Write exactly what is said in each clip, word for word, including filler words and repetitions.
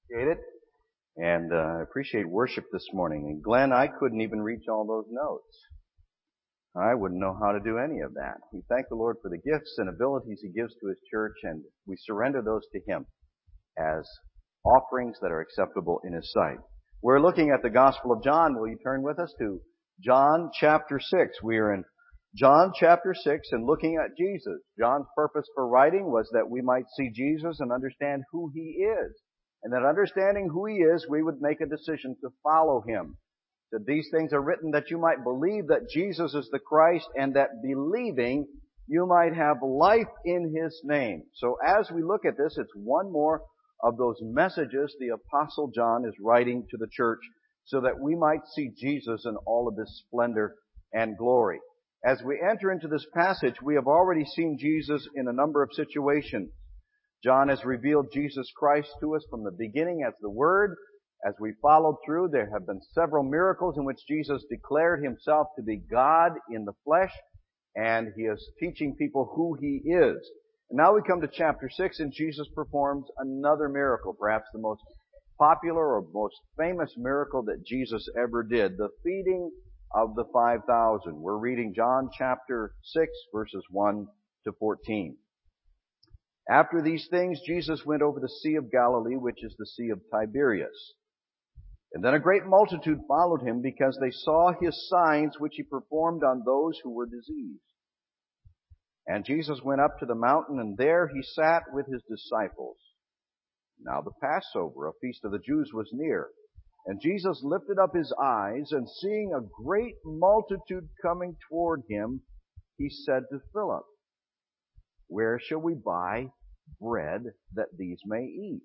Appreciate it. And uh, I appreciate worship this morning. And Glenn, I couldn't even reach all those notes. I wouldn't know how to do any of that. We thank the Lord for the gifts and abilities He gives to His church, and we surrender those to Him as offerings that are acceptable in His sight. We're looking at the Gospel of John. Will you turn with us to John chapter six? We are in John chapter six and looking at Jesus. John's purpose for writing was that we might see Jesus and understand who He is. And that understanding who He is, we would make a decision to follow Him. That these things are written that you might believe that Jesus is the Christ, and that believing you might have life in His name. So as we look at this, it's one more of those messages the Apostle John is writing to the church so that we might see Jesus in all of His splendor and glory. As we enter into this passage, we have already seen Jesus in a number of situations. John has revealed Jesus Christ to us from the beginning as the Word. As we followed through, there have been several miracles in which Jesus declared Himself to be God in the flesh, and He is teaching people who He is. And now we come to chapter six, and Jesus performs another miracle, perhaps the most popular or most famous miracle that Jesus ever did, the feeding of the five thousand. We're reading John chapter six, verses one to fourteen. After these things, Jesus went over the Sea of Galilee, which is the Sea of Tiberias. And then a great multitude followed Him because they saw His signs which He performed on those who were diseased. And Jesus went up to the mountain, and there He sat with His disciples. Now the Passover, a feast of the Jews, was near. And Jesus lifted up His eyes, and seeing a great multitude coming toward Him, He said to Philip, "Where shall we buy bread that these may eat?"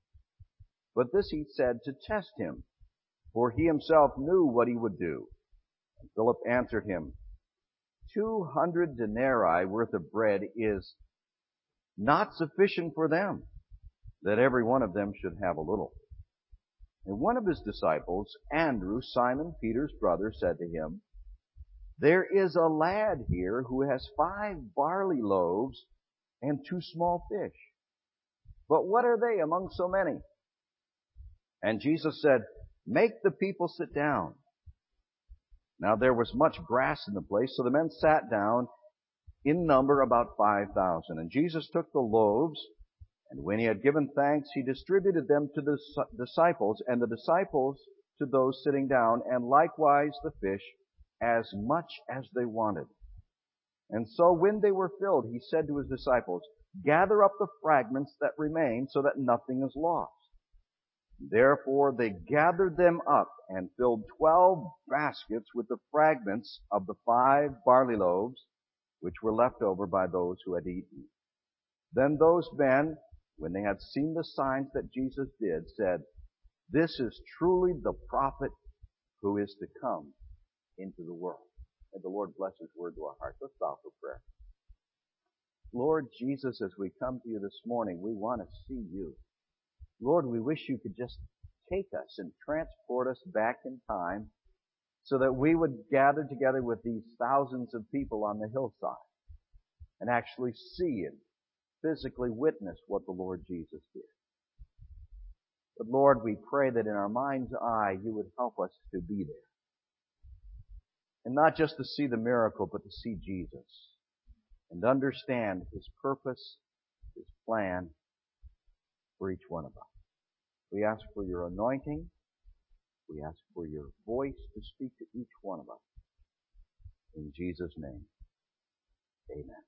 But this He said to test Him, for He Himself knew what He would do. And Philip answered Him, Two hundred denarii worth of bread is not sufficient for them, that every one of them should have a little. And one of His disciples, Andrew, Simon Peter's brother, said to Him, "There is a lad here who has five barley loaves and two small fish. But what are they among so many?" And Jesus said, "Make the people sit down." Now there was much grass in the place, so the men sat down, in number about five thousand. And Jesus took the loaves, and when He had given thanks, He distributed them to the disciples, and the disciples to those sitting down, and likewise the fish, as much as they wanted. And so when they were filled, He said to His disciples, "Gather up the fragments that remain, so that nothing is lost." Therefore they gathered them up and filled twelve baskets with the fragments of the five barley loaves, which were left over by those who had eaten. Then those men, when they had seen the signs that Jesus did, said, "This is truly the prophet who is to come into the world." May the Lord bless His word to our hearts. Let's bow for prayer. Lord Jesus, as we come to You this morning, we want to see You. Lord, we wish You could just take us and transport us back in time so that we would gather together with these thousands of people on the hillside and actually see and physically witness what the Lord Jesus did. But Lord, we pray that in our mind's eye You would help us to be there. And not just to see the miracle, but to see Jesus and understand His purpose, His plan for each one of us. We ask for Your anointing. We ask for Your voice to speak to each one of us. In Jesus' name, amen.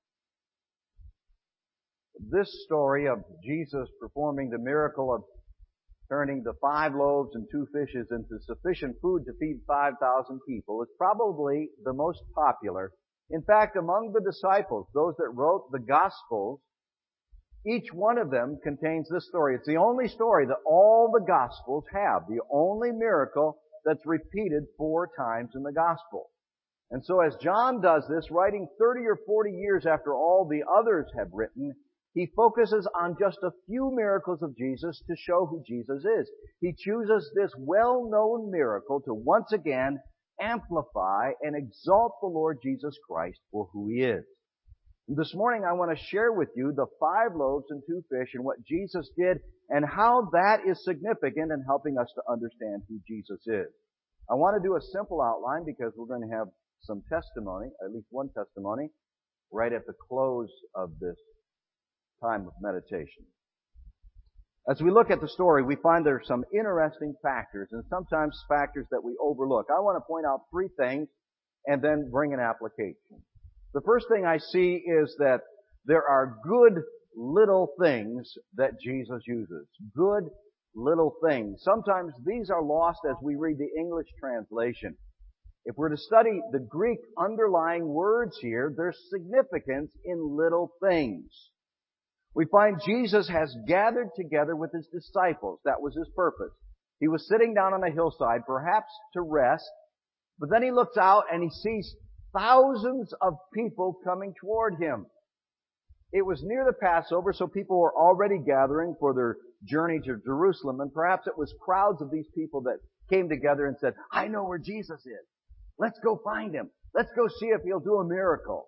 This story of Jesus performing the miracle of turning the five loaves and two fishes into sufficient food to feed five thousand people is probably the most popular. In fact, among the disciples, those that wrote the Gospels, each one of them contains this story. It's the only story that all the Gospels have, the only miracle that's repeated four times in the Gospel. And so as John does this, writing thirty or forty years after all the others have written, he focuses on just a few miracles of Jesus to show who Jesus is. He chooses this well-known miracle to once again amplify and exalt the Lord Jesus Christ for who He is. This morning I want to share with you the five loaves and two fish and what Jesus did and how that is significant in helping us to understand who Jesus is. I want to do a simple outline because we're going to have some testimony, at least one testimony, right at the close of this time of meditation. As we look at the story, we find there are some interesting factors and sometimes factors that we overlook. I want to point out three things and then bring an application. The first thing I see is that there are good little things that Jesus uses. Good little things. Sometimes these are lost as we read the English translation. If we're to study the Greek underlying words here, there's significance in little things. We find Jesus has gathered together with His disciples. That was His purpose. He was sitting down on a hillside, perhaps to rest, but then He looks out and He sees thousands of people coming toward Him. It was near the Passover, so people were already gathering for their journey to Jerusalem, and perhaps it was crowds of these people that came together and said, I know where Jesus is. Let's go find Him. Let's go see if He'll do a miracle.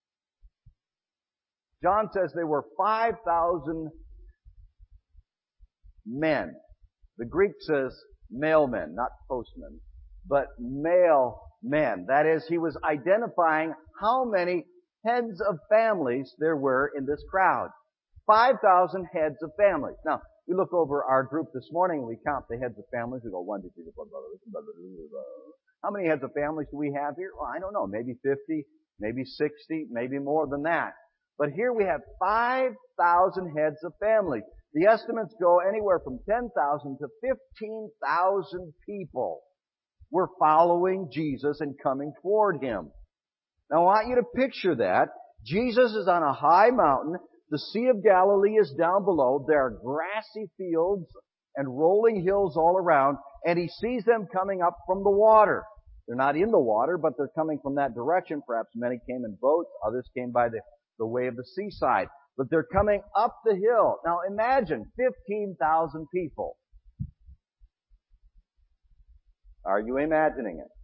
John says there were five thousand men. The Greek says male men, not postmen, but male men. That is, he was identifying how many heads of families there were in this crowd. five thousand heads of families. Now, we look over our group this morning and we count the heads of families. We go one, two, three, four, five, six, seven, eight, nine. How many heads of families do we have here? Well, I don't know. Maybe fifty, maybe sixty, maybe more than that. But here we have five thousand heads of families. The estimates go anywhere from ten thousand to fifteen thousand people were following Jesus and coming toward Him. Now I want you to picture that. Jesus is on a high mountain. The Sea of Galilee is down below. There are grassy fields and rolling hills all around. And He sees them coming up from the water. They're not in the water, but they're coming from that direction. Perhaps many came in boats. Others came by the, the way of the seaside. But they're coming up the hill. Now imagine fifteen thousand people. Are you imagining it?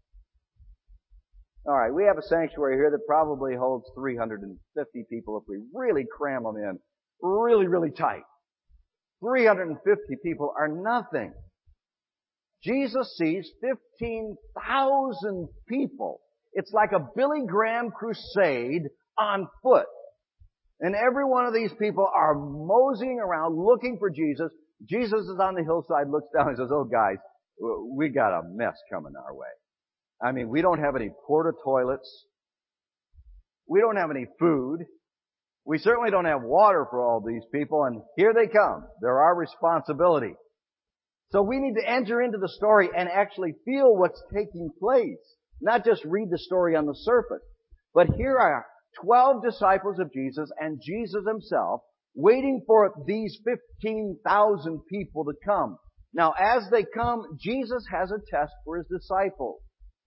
All right, we have a sanctuary here that probably holds three hundred fifty people if we really cram them in really, really tight. three hundred fifty people are nothing. Jesus sees fifteen thousand people. It's like a Billy Graham crusade on foot. And every one of these people are moseying around looking for Jesus. Jesus is on the hillside, looks down and says, oh guys, we got a mess coming our way. I mean, we don't have any porta toilets. We don't have any food. We certainly don't have water for all these people. And here they come. They're our responsibility. So we need to enter into the story and actually feel what's taking place. Not just read the story on the surface. But here are twelve disciples of Jesus and Jesus Himself waiting for these fifteen thousand people to come. Now, as they come, Jesus has a test for His disciples.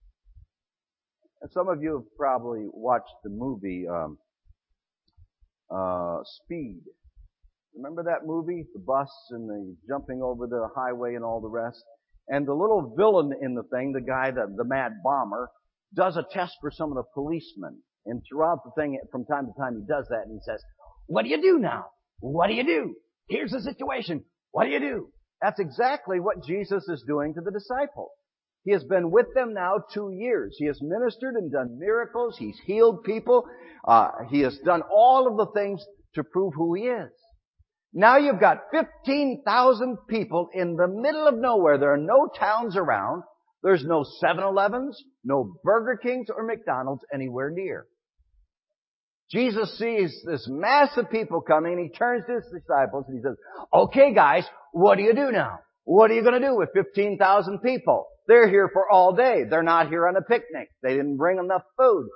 And some of you have probably watched the movie um, uh, Speed. Remember that movie? The bus and the jumping over the highway and all the rest. And the little villain in the thing, the guy, the, the mad bomber, does a test for some of the policemen. And throughout the thing, from time to time, he does that and he says, what do you do now? What do you do? Here's the situation. What do you do? That's exactly what Jesus is doing to the disciples. He has been with them now two years. He has ministered and done miracles. He's healed people. Uh, he has done all of the things to prove who He is. Now you've got fifteen thousand people in the middle of nowhere. There are no towns around. There's no seven elevens, no Burger Kings or McDonald's anywhere near. Jesus sees this mass of people coming and He turns to His disciples and He says, okay guys, what do you do now? What are you going to do with fifteen thousand people? They're here for all day. They're not here on a picnic. They didn't bring enough food.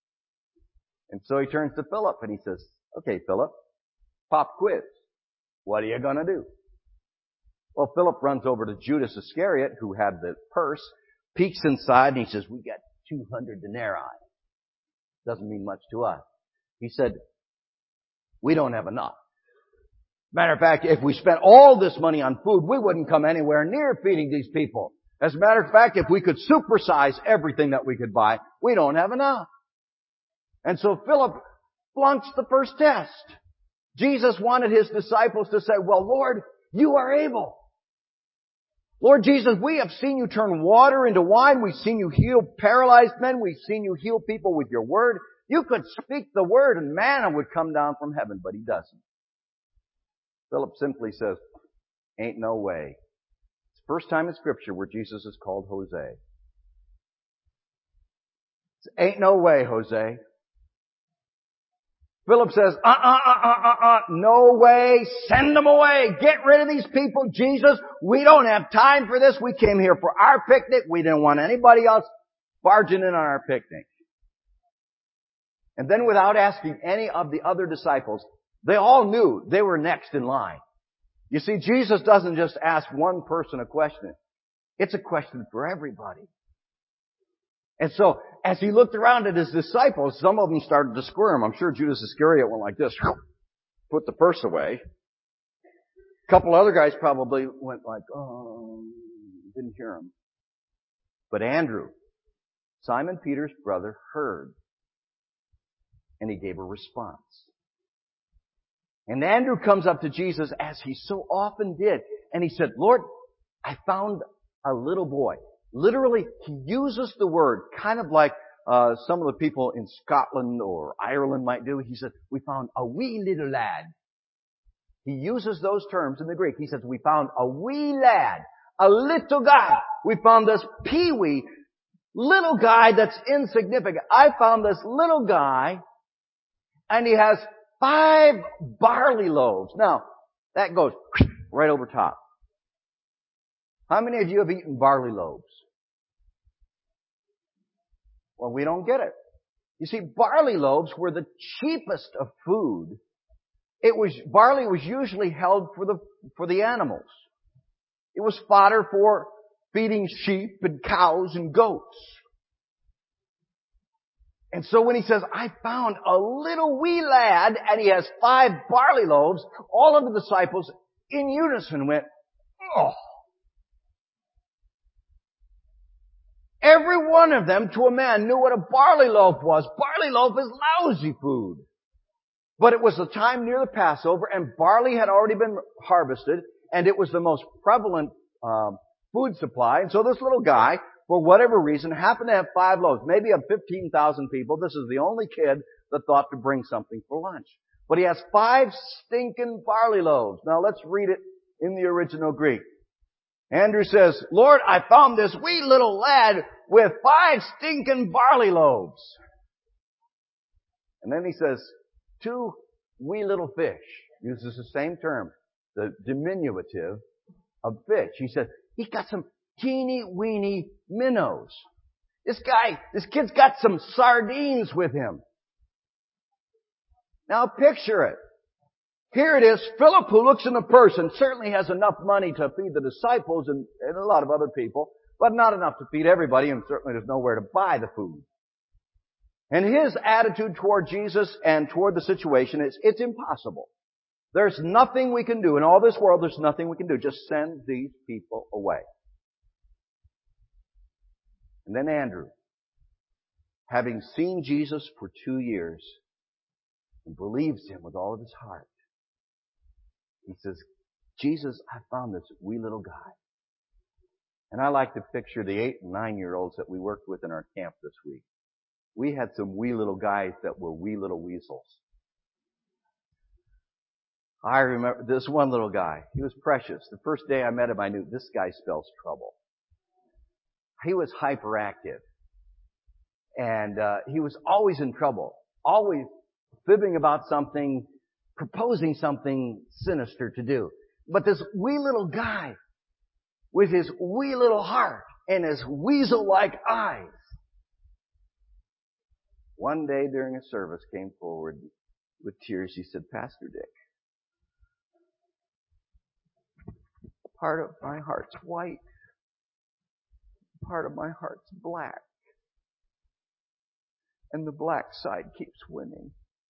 And so He turns to Philip and He says, okay Philip, pop quiz. What are you going to do? Well, Philip runs over to Judas Iscariot, who had the purse, peeks inside, and he says, we got two hundred denarii. Doesn't mean much to us. He said, we don't have enough. Matter of fact, if we spent all this money on food, we wouldn't come anywhere near feeding these people. As a matter of fact, if we could supersize everything that we could buy, we don't have enough. And so Philip flunks the first test. Jesus wanted His disciples to say, well, Lord, You are able. Lord Jesus, we have seen You turn water into wine. We've seen You heal paralyzed men. We've seen You heal people with Your word. You could speak the word and manna would come down from heaven, but He doesn't. Philip simply says, ain't no way. It's the first time in Scripture where Jesus is called Jose. It's, ain't no way, Jose. Philip says, uh, uh, uh, uh, uh, uh, no way, send them away, get rid of these people, Jesus, we don't have time for this, we came here for our picnic, we didn't want anybody else barging in on our picnic. And then without asking any of the other disciples, they all knew they were next in line. You see, Jesus doesn't just ask one person a question, it's a question for everybody. And so, as He looked around at His disciples, some of them started to squirm. I'm sure Judas Iscariot went like this, put the purse away. A couple other guys probably went like, oh, didn't hear him. But Andrew, Simon Peter's brother, heard. And he gave a response. And Andrew comes up to Jesus as he so often did. And he said, Lord, I found a little boy. Literally, he uses the word kind of like uh some of the people in Scotland or Ireland might do. He said, we found a wee little lad. He uses those terms in the Greek. He says, we found a wee lad, a little guy. We found this peewee little guy that's insignificant. I found this little guy, and he has five barley loaves. Now, that goes right over top. How many of you have eaten barley loaves? Well, we don't get it. You see, barley loaves were the cheapest of food. It was, barley was usually held for the, for the animals. It was fodder for feeding sheep and cows and goats. And so when He says, I found a little wee lad and he has five barley loaves, all of the disciples in unison went, oh. Every one of them, to a man, knew what a barley loaf was. Barley loaf is lousy food. But it was the time near the Passover, and barley had already been harvested, and it was the most prevalent um, food supply. And so this little guy, for whatever reason, happened to have five loaves. Maybe of fifteen thousand people, this is the only kid that thought to bring something for lunch. But he has five stinking barley loaves. Now let's read it in the original Greek. Andrew says, Lord, I found this wee little lad with five stinking barley loaves. And then he says, two wee little fish. Uses the same term, the diminutive of fish. He says, he's got some teeny weeny minnows. This guy, this kid's got some sardines with him. Now picture it. Here it is, Philip, who looks in the purse and certainly has enough money to feed the disciples and, and a lot of other people, but not enough to feed everybody, and certainly there's nowhere to buy the food. And his attitude toward Jesus and toward the situation is, it's impossible. There's nothing we can do. In all this world, there's nothing we can do. Just send these people away. And then Andrew, having seen Jesus for two years and believes Him with all of his heart, he says, Jesus, I found this wee little guy. And I like to picture the eight and nine-year-olds that we worked with in our camp this week. We had some wee little guys that were wee little weasels. I remember this one little guy. He was precious. The first day I met him, I knew this guy spells trouble. He was hyperactive. And uh, he was always in trouble. Always fibbing about something, proposing something sinister to do. But this wee little guy, with his wee little heart and his weasel-like eyes, one day during a service came forward with tears. He said, Pastor Dick, part of my heart's white. Part of my heart's black. And the black side keeps winning.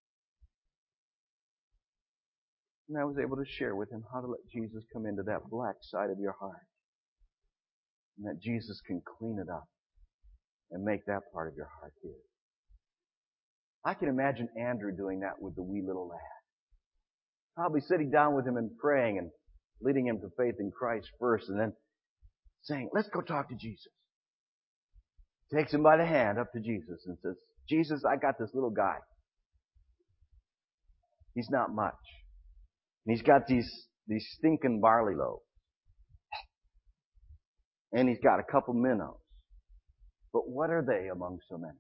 And I was able to share with him how to let Jesus come into that black side of your heart. And that Jesus can clean it up and make that part of your heart his. I can imagine Andrew doing that with the wee little lad. Probably sitting down with him and praying and leading him to faith in Christ first and then saying, let's go talk to Jesus. Takes him by the hand up to Jesus and says, Jesus, I got this little guy. He's not much. And he's got these, these stinking barley loaves. And he's got a couple minnows. But what are they among so many?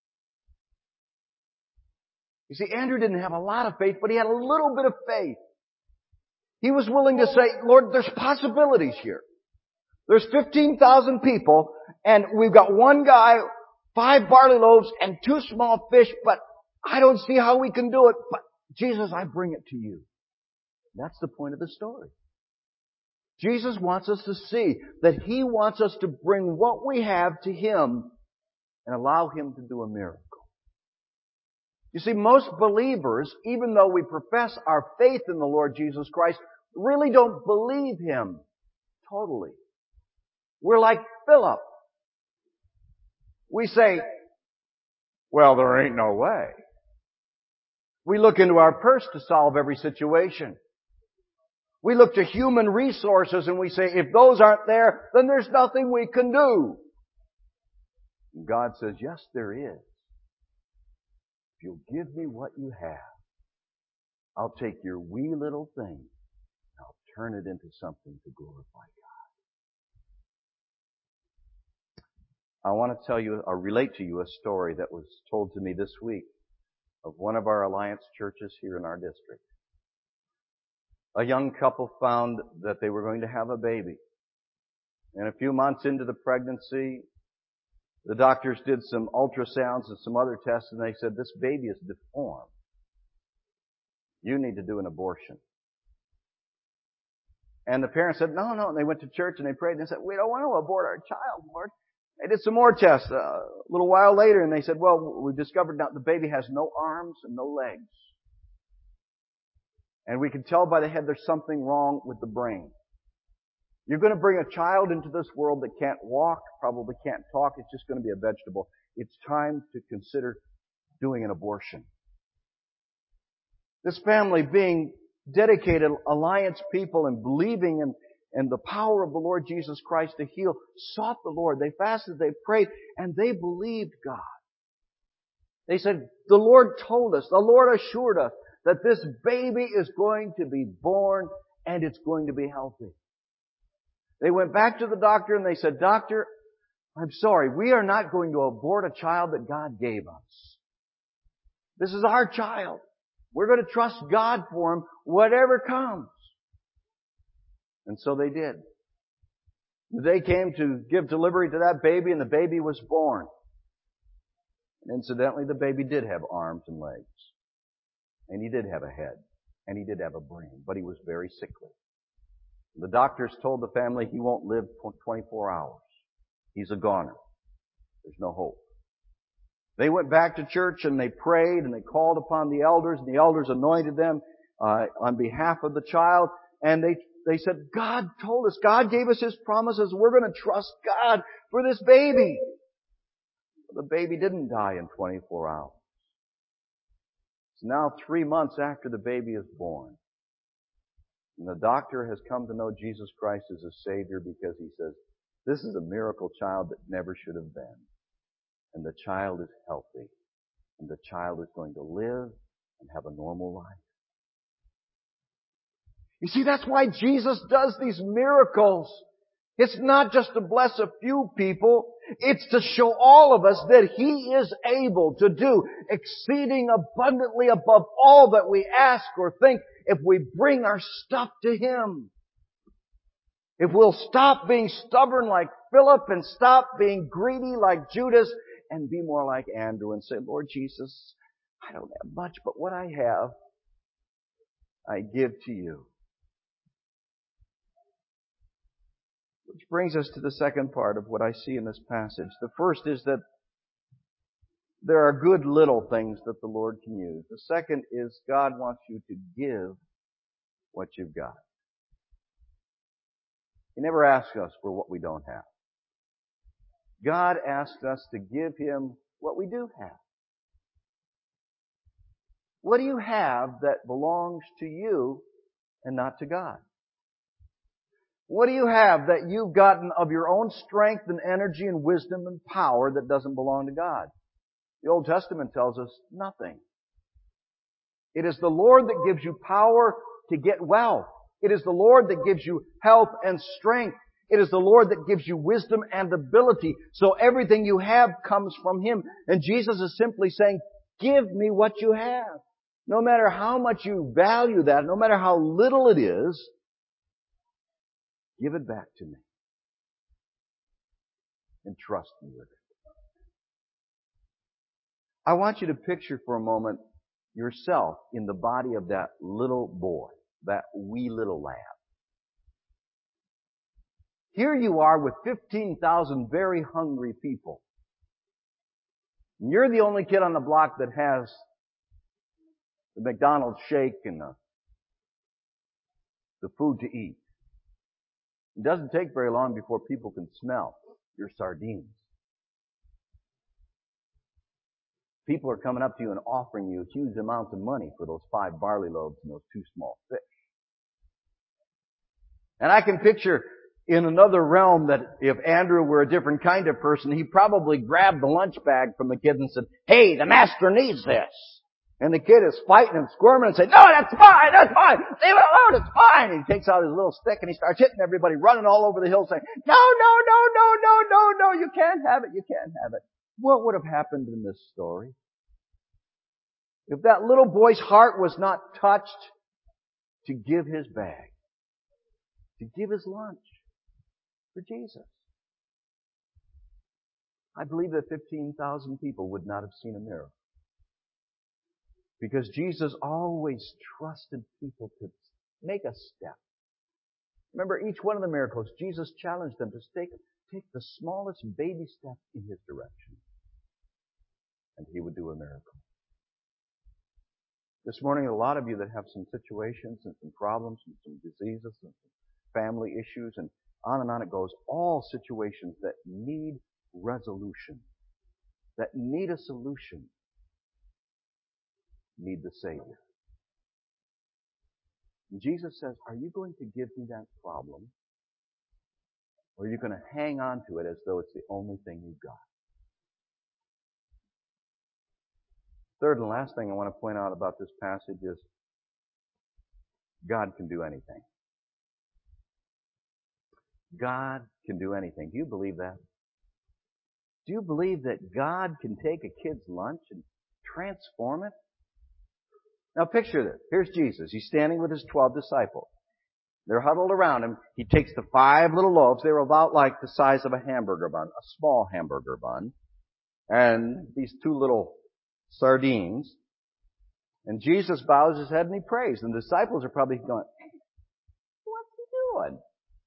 You see, Andrew didn't have a lot of faith, but he had a little bit of faith. He was willing to say, Lord, there's possibilities here. There's fifteen thousand people, and we've got one guy, five barley loaves, and two small fish, but I don't see how we can do it. But Jesus, I bring it to you. That's the point of the story. Jesus wants us to see that He wants us to bring what we have to Him and allow Him to do a miracle. You see, most believers, even though we profess our faith in the Lord Jesus Christ, really don't believe Him totally. We're like Philip. We say, well, there ain't no way. We look into our purse to solve every situation. We look to human resources and we say, if those aren't there, then there's nothing we can do. And God says, yes, there is. If you'll give me what you have, I'll take your wee little thing and I'll turn it into something to glorify God. I want to tell you, or relate to you a story that was told to me this week of one of our Alliance churches here in our district. A young couple found that they were going to have a baby. And a few months into the pregnancy, the doctors did some ultrasounds and some other tests, and they said, this baby is deformed. You need to do an abortion. And the parents said, no, no. And they went to church and they prayed and they said, we don't want to abort our child, Lord. They did some more tests uh, a little while later, and they said, well, we've discovered now the baby has no arms and no legs. And we can tell by the head there's something wrong with the brain. You're going to bring a child into this world that can't walk, probably can't talk. It's just going to be a vegetable. It's time to consider doing an abortion. This family, being dedicated Alliance people and believing in, in the power of the Lord Jesus Christ to heal, sought the Lord. They fasted, they prayed, and they believed God. They said, the Lord told us, the Lord assured us that this baby is going to be born and it's going to be healthy. They went back to the doctor and they said, Doctor, I'm sorry, we are not going to abort a child that God gave us. This is our child. We're going to trust God for him, whatever comes. And so they did. The day came to give delivery to that baby, and the baby was born. And incidentally, the baby did have arms and legs. And he did have a head. And he did have a brain. But he was very sickly. The doctors told the family he won't live twenty-four hours. He's a goner. There's no hope. They went back to church and they prayed and they called upon the elders, and the elders anointed them uh, on behalf of the child. And they they said, God told us, God gave us His promises. We're going to trust God for this baby. The baby didn't die in twenty-four hours. It's now three months after the baby is born. And the doctor has come to know Jesus Christ as a Savior because he says, this is a miracle child that never should have been. And the child is healthy. And the child is going to live and have a normal life. You see, that's why Jesus does these miracles. It's not just to bless a few people. It's to show all of us that He is able to do exceeding abundantly above all that we ask or think if we bring our stuff to Him. If we'll stop being stubborn like Philip and stop being greedy like Judas and be more like Andrew and say, Lord Jesus, I don't have much, but what I have, I give to you. Which brings us to the second part of what I see in this passage. The first is that there are good little things that the Lord can use. The second is God wants you to give what you've got. He never asks us for what we don't have. God asks us to give Him what we do have. What do you have that belongs to you and not to God? What do you have that you've gotten of your own strength and energy and wisdom and power that doesn't belong to God? The Old Testament tells us nothing. It is the Lord that gives you power to get wealth. It is the Lord that gives you health and strength. It is the Lord that gives you wisdom and ability. So everything you have comes from Him. And Jesus is simply saying, give me what you have. No matter how much you value that, no matter how little it is, give it back to me. And trust me with it. I want you to picture for a moment yourself in the body of that little boy, that wee little lad. Here you are with fifteen thousand very hungry people. And you're the only kid on the block that has the McDonald's shake and the, the food to eat. It doesn't take very long before people can smell your sardines. People are coming up to you and offering you huge amounts of money for those five barley loaves and those two small fish. And I can picture in another realm that if Andrew were a different kind of person, he probably grabbed the lunch bag from the kids and said, hey, the master needs this. And the kid is fighting and squirming and saying, no, that's fine, that's fine. Leave it alone, it's fine. And he takes out his little stick and he starts hitting everybody, running all over the hill saying, no, no, no, no, no, no, no, you can't have it, you can't have it. What would have happened in this story? If that little boy's heart was not touched to give his bag, to give his lunch for Jesus, I believe that fifteen thousand people would not have seen a miracle. Because Jesus always trusted people to make a step. Remember, each one of the miracles, Jesus challenged them to take, take the smallest baby step in His direction. And He would do a miracle. This morning, a lot of you that have some situations and some problems and some diseases and some family issues and on and on it goes, all situations that need resolution, that need a solution, need the Savior. And Jesus says, are you going to give me that problem? Or are you going to hang on to it as though it's the only thing you've got? Third and last thing I want to point out about this passage is God can do anything. God can do anything. Do you believe that? Do you believe that God can take a kid's lunch and transform it? Now picture this. Here's Jesus. He's standing with His twelve disciples. They're huddled around Him. He takes the five little loaves. They were about like the size of a hamburger bun, a small hamburger bun. And these two little sardines. And Jesus bows His head and He prays. And the disciples are probably going, what's He doing?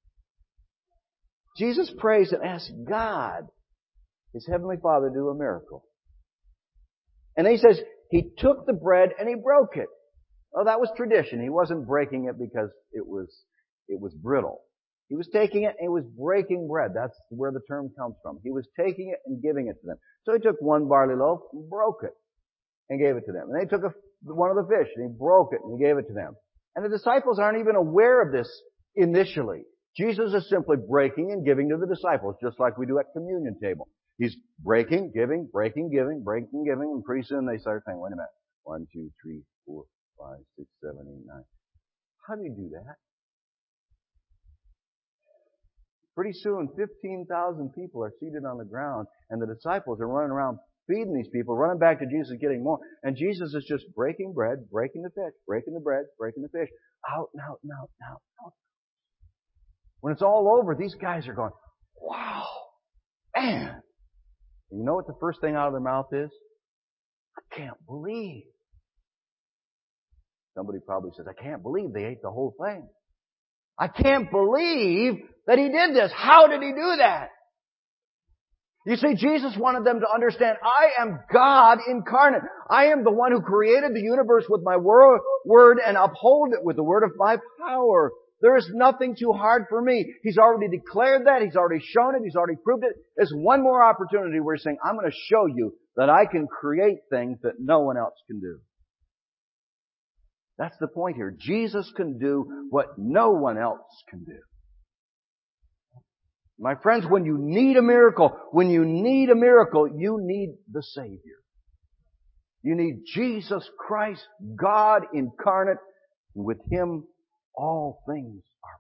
Jesus prays and asks God, His Heavenly Father, to do a miracle. And then He says, He took the bread and He broke it. Oh, that was tradition. He wasn't breaking it because it was, it was brittle. He was taking it and He was breaking bread. That's where the term comes from. He was taking it and giving it to them. So He took one barley loaf and broke it and gave it to them. And they took a, one of the fish and He broke it and He gave it to them. And the disciples aren't even aware of this initially. Jesus is simply breaking and giving to the disciples, just like we do at communion table. He's breaking, giving, breaking, giving, breaking, giving, and pretty soon they start saying, wait a minute, one, two, three, four, five, six, seven, eight, nine. How do you do that? Pretty soon, fifteen thousand people are seated on the ground, and the disciples are running around feeding these people, running back to Jesus, getting more. And Jesus is just breaking bread, breaking the fish, breaking the bread, breaking the fish, out and out and out and out, out. When it's all over, these guys are going, wow, man. And you know what the first thing out of their mouth is? I can't believe. Somebody probably says, I can't believe they ate the whole thing. I can't believe that He did this. How did He do that? You see, Jesus wanted them to understand, I am God incarnate. I am the one who created the universe with my word and uphold it with the word of my power. There is nothing too hard for me. He's already declared that. He's already shown it. He's already proved it. There's one more opportunity where He's saying, I'm going to show you that I can create things that no one else can do. That's the point here. Jesus can do what no one else can do. My friends, when you need a miracle, when you need a miracle, you need the Savior. You need Jesus Christ, God incarnate, and with Him all things are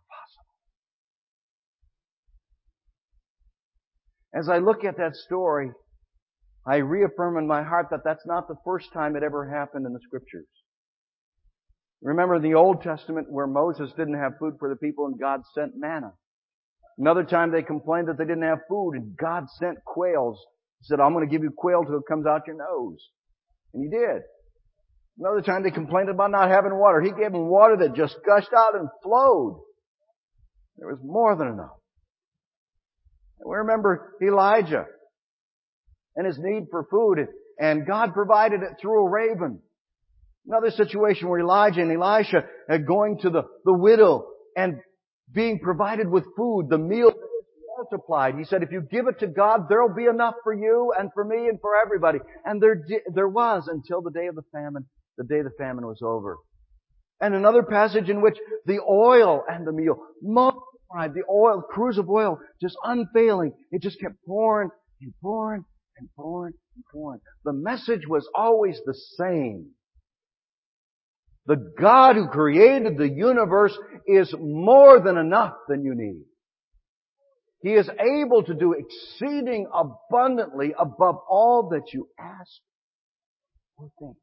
possible. As I look at that story, I reaffirm in my heart that that's not the first time it ever happened in the Scriptures. Remember the Old Testament where Moses didn't have food for the people and God sent manna. Another time they complained that they didn't have food and God sent quails. He said, I'm going to give you quail till it comes out your nose. And He did. Another time they complained about not having water. He gave them water that just gushed out and flowed. There was more than enough. And we remember Elijah and his need for food, and God provided it through a raven. Another situation where Elijah and Elisha are going to the, the widow and being provided with food, the meal multiplied. He said, if you give it to God, there'll be enough for you and for me and for everybody. And there, there was until the day of the famine, the day the famine was over. And another passage in which the oil and the meal multiplied, the oil, cruse of oil, just unfailing. It just kept pouring and pouring and pouring and pouring. The message was always the same. The God who created the universe is more than enough than you need. He is able to do exceeding abundantly above all that you ask or think.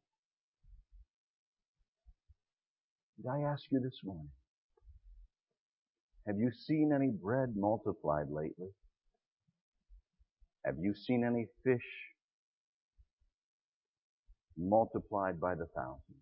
Did I ask you this morning, have you seen any bread multiplied lately? Have you seen any fish multiplied by the thousands?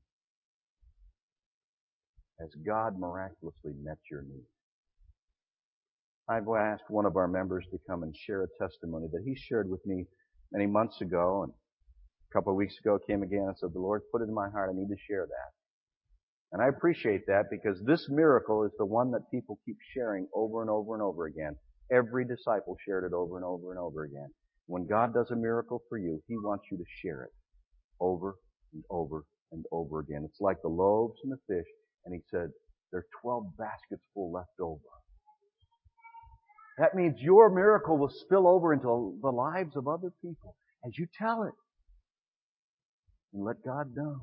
Has God miraculously met your need? I've asked one of our members to come and share a testimony that he shared with me many months ago, and a couple of weeks ago came again and said, the Lord put it in my heart, I need to share that. And I appreciate that because this miracle is the one that people keep sharing over and over and over again. Every disciple shared it over and over and over again. When God does a miracle for you, He wants you to share it over and over and over again. It's like the loaves and the fish. And He said, there are twelve baskets full left over. That means your miracle will spill over into the lives of other people as you tell it. And let God know.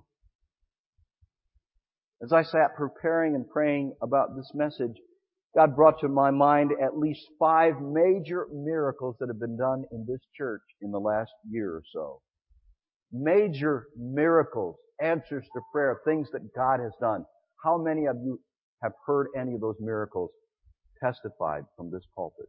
As I sat preparing and praying about this message, God brought to my mind at least five major miracles that have been done in this church in the last year or so. Major miracles, answers to prayer, things that God has done. How many of you have heard any of those miracles testified from this pulpit?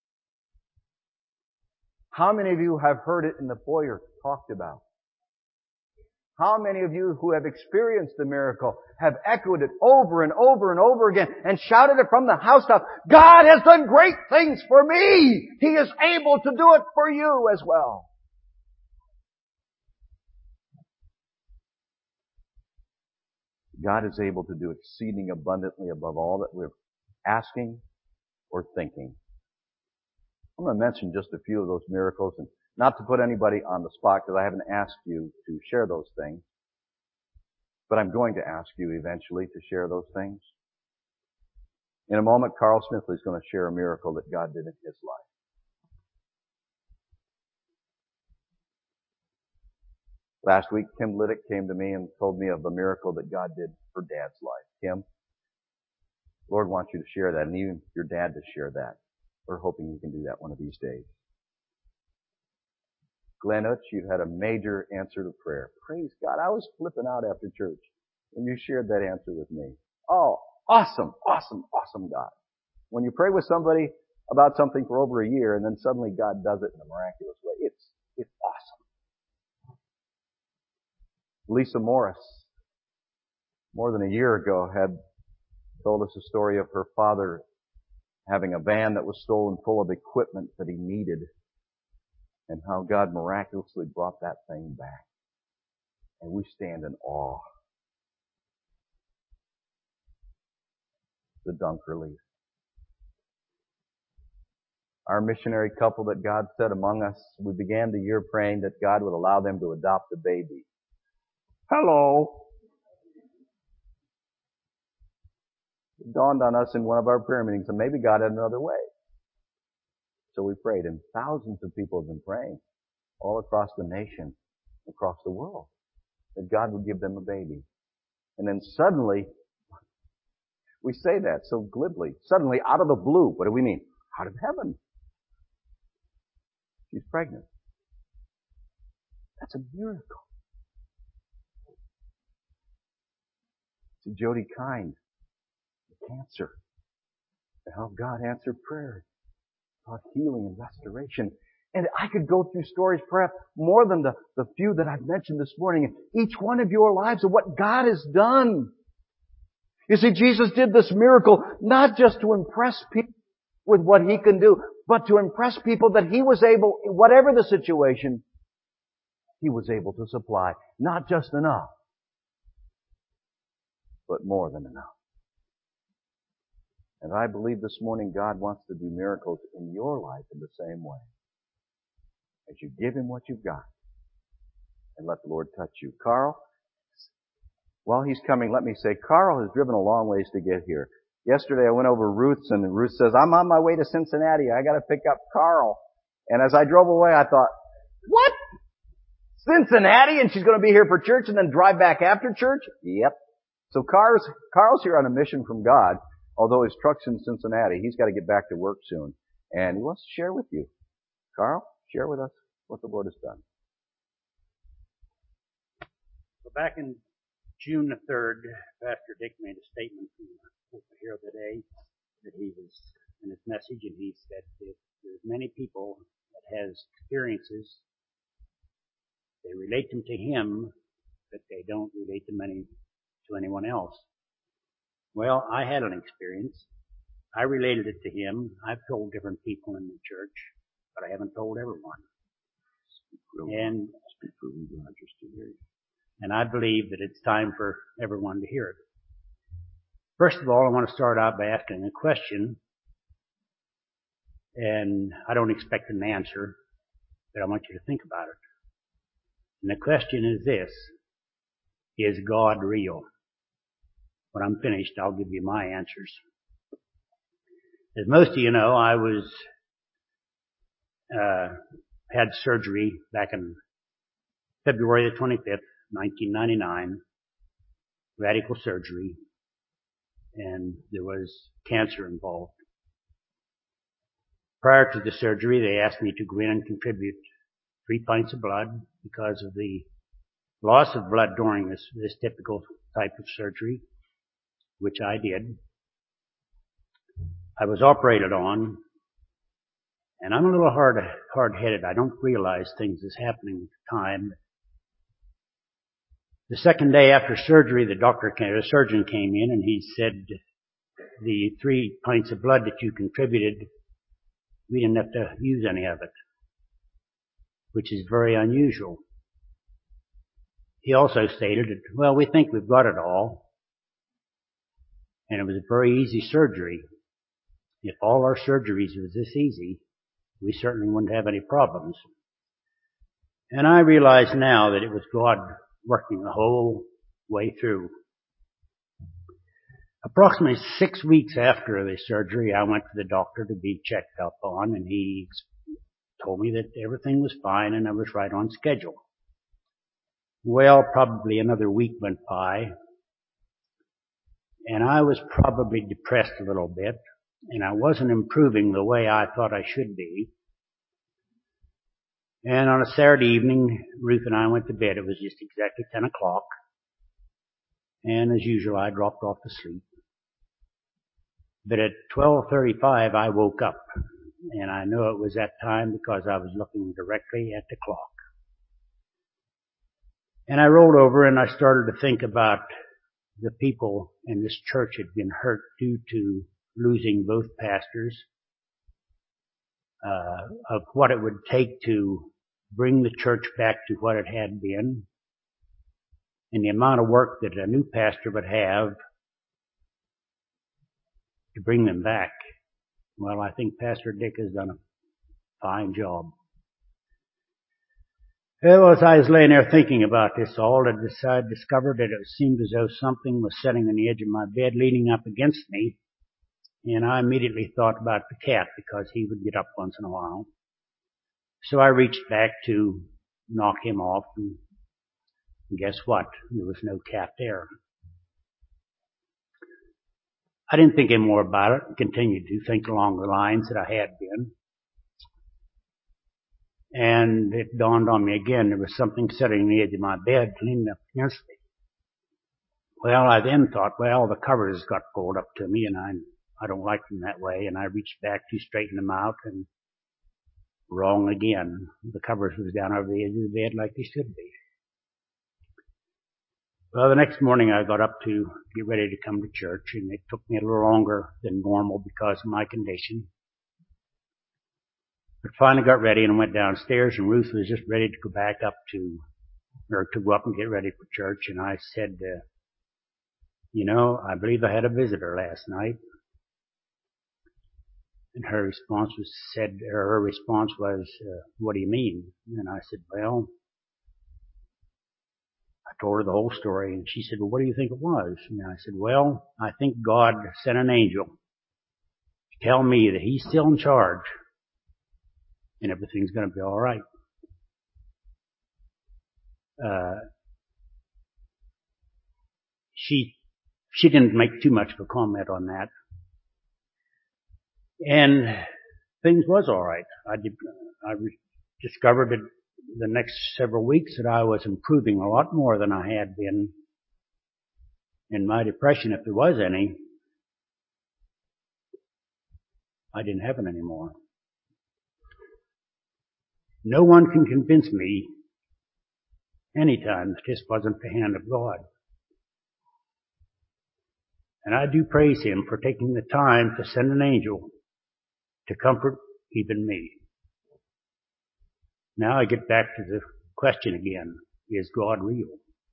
How many of you have heard it in the foyer talked about? How many of you who have experienced the miracle have echoed it over and over and over again and shouted it from the housetop, God has done great things for me! He is able to do it for you as well. God is able to do exceeding abundantly above all that we're asking or thinking. I'm going to mention just a few of those miracles, and not to put anybody on the spot because I haven't asked you to share those things. But I'm going to ask you eventually to share those things. In a moment, Carl Smithley is going to share a miracle that God did in his life. Last week, Kim Liddick came to me and told me of the miracle that God did for Dad's life. Kim, Lord wants you to share that, and even your dad to share that. We're hoping you can do that one of these days. Glenn Utz, you've had a major answer to prayer. Praise God. I was flipping out after church when you shared that answer with me. Oh, awesome, awesome, awesome God. When you pray with somebody about something for over a year and then suddenly God does it in a miraculous way, it's, it's awesome. Lisa Morris, more than a year ago, had told us a story of her father having a van that was stolen full of equipment that he needed, and how God miraculously brought that thing back. And we stand in awe. The dunk relief. Our missionary couple that God set among us, we began the year praying that God would allow them to adopt a baby. Hello. It dawned on us in one of our prayer meetings that maybe God had another way. So we prayed, and thousands of people have been praying all across the nation, across the world, that God would give them a baby. And then suddenly, we say that so glibly, suddenly out of the blue, what do we mean? Out of heaven. She's pregnant. That's a miracle. To Jody Kind, cancer, and how God answered prayer, about healing and restoration. And I could go through stories, perhaps more than the, the few that I've mentioned this morning, in each one of your lives of what God has done. You see, Jesus did this miracle not just to impress people with what He can do, but to impress people that He was able, whatever the situation, He was able to supply not just enough, but more than enough. And I believe this morning God wants to do miracles in your life in the same way. As you give Him what you've got and let the Lord touch you. Carl, while he's coming, let me say, Carl has driven a long ways to get here. Yesterday I went over Ruth's and Ruth says, I'm on my way to Cincinnati. I got to pick up Carl. And as I drove away, I thought, what? Cincinnati? And she's going to be here for church and then drive back after church? Yep. So Carl's, Carl's here on a mission from God. Although his truck's in Cincinnati, he's got to get back to work soon. And he wants to share with you. Carl, share with us what the Lord has done. Well, back in June the third, Pastor Dick made a statement from Hope Here Today that he was in his message, and he said that there's many people that has experiences, they relate them to him, but they don't relate them any to anyone else. Well, I had an experience. I related it to him. I've told different people in the church, but I haven't told everyone. And, and I believe that it's time for everyone to hear it. First of all, I want to start out by asking a question, and I don't expect an answer, but I want you to think about it. And the question is this: is God real? When I'm finished, I'll give you my answers. As most of you know, I was, uh, had surgery back in February the twenty-fifth, nineteen ninety-nine, radical surgery, and there was cancer involved. Prior to the surgery, they asked me to go in and contribute three pints of blood because of the loss of blood during this, this typical type of surgery, which I did. I was operated on, and I'm a little hard, hard-headed. I don't realize things is happening at the time. The second day after surgery, the doctor came, the surgeon came in, and he said, the three pints of blood that you contributed, we didn't have to use any of it, which is very unusual. He also stated that, well, we think we've got it all. And it was a very easy surgery. If all our surgeries was this easy, we certainly wouldn't have any problems. And I realize now that it was God working the whole way through. Approximately six weeks after the surgery, I went to the doctor to be checked up on, and he told me that everything was fine and I was right on schedule. Well, probably another week went by, and I was probably depressed a little bit, and I wasn't improving the way I thought I should be. And on a Saturday evening, Ruth and I went to bed. It was just exactly ten o'clock. And as usual, I dropped off to sleep. But at twelve thirty-five, I woke up. And I knew it was that time because I was looking directly at the clock. And I rolled over and I started to think about the people in this church had been hurt due to losing both pastors, uh, of what it would take to bring the church back to what it had been, and the amount of work that a new pastor would have to bring them back. Well, I think Pastor Dick has done a fine job. Well, as I was laying there thinking about this all, I decided, discovered that it seemed as though something was sitting on the edge of my bed leaning up against me, and I immediately thought about the cat because he would get up once in a while. So I reached back to knock him off, and guess what? There was no cat there. I didn't think any more about it and continued to think along the lines that I had been. And it dawned on me again, there was something sitting on the edge of my bed leaning up against me. Well, I then thought, well, the covers got pulled up to me and I I don't like them that way, and I reached back to straighten them out, and wrong again. The covers was down over the edge of the bed like they should be. Well, the next morning I got up to get ready to come to church, and it took me a little longer than normal because of my condition. But finally got ready and went downstairs, and Ruth was just ready to go back up to, or to go up and get ready for church, and I said, uh, you know, I believe I had a visitor last night. And her response was said, or her response was, uh, what do you mean? And I said, well, I told her the whole story, and she said, well, what do you think it was? And I said, well, I think God sent an angel to tell me that He's still in charge and everything's going to be all right. Uh, she she didn't make too much of a comment on that, and things was all right. I did, I discovered that the next several weeks that I was improving a lot more than I had been in my depression, if there was any. I didn't have it anymore. No one can convince me anytime that this wasn't the hand of God. And I do praise Him for taking the time to send an angel to comfort even me. Now I get back to the question again, is God real?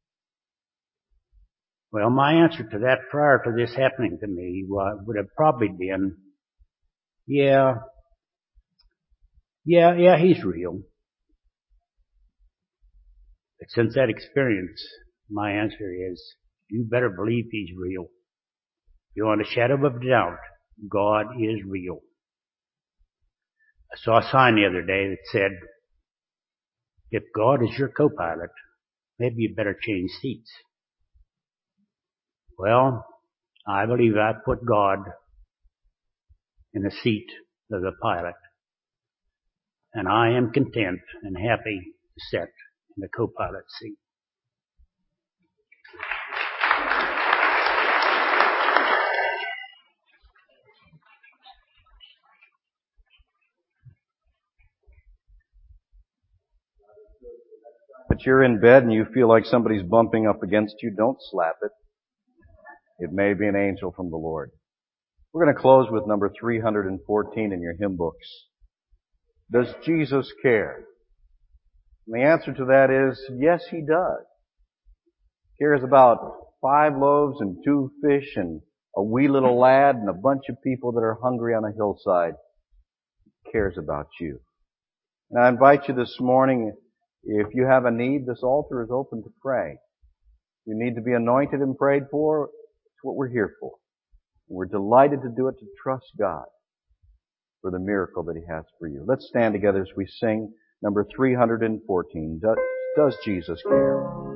Well, my answer to that prior to this happening to me would have probably been, yeah, yeah, yeah, He's real. But since that experience, my answer is, you better believe He's real. Beyond a shadow of a doubt, God is real. I saw a sign the other day that said, if God is your co-pilot, maybe you better change seats. Well, I believe I put God in the seat of the pilot, and I am content and happy to sit in the co-pilot seat. But you're in bed and you feel like somebody's bumping up against you, don't slap it. It may be an angel from the Lord. We're going to close with number three hundred fourteen in your hymn books. Does Jesus care? And the answer to that is, yes, He does. He cares about five loaves and two fish and a wee little lad and a bunch of people that are hungry on a hillside. He cares about you. And I invite you this morning, if you have a need, this altar is open to pray. You need to be anointed and prayed for. It's what we're here for. We're delighted to do it, to trust God for the miracle that He has for you. Let's stand together as we sing number three hundred fourteen. Does, does Jesus care?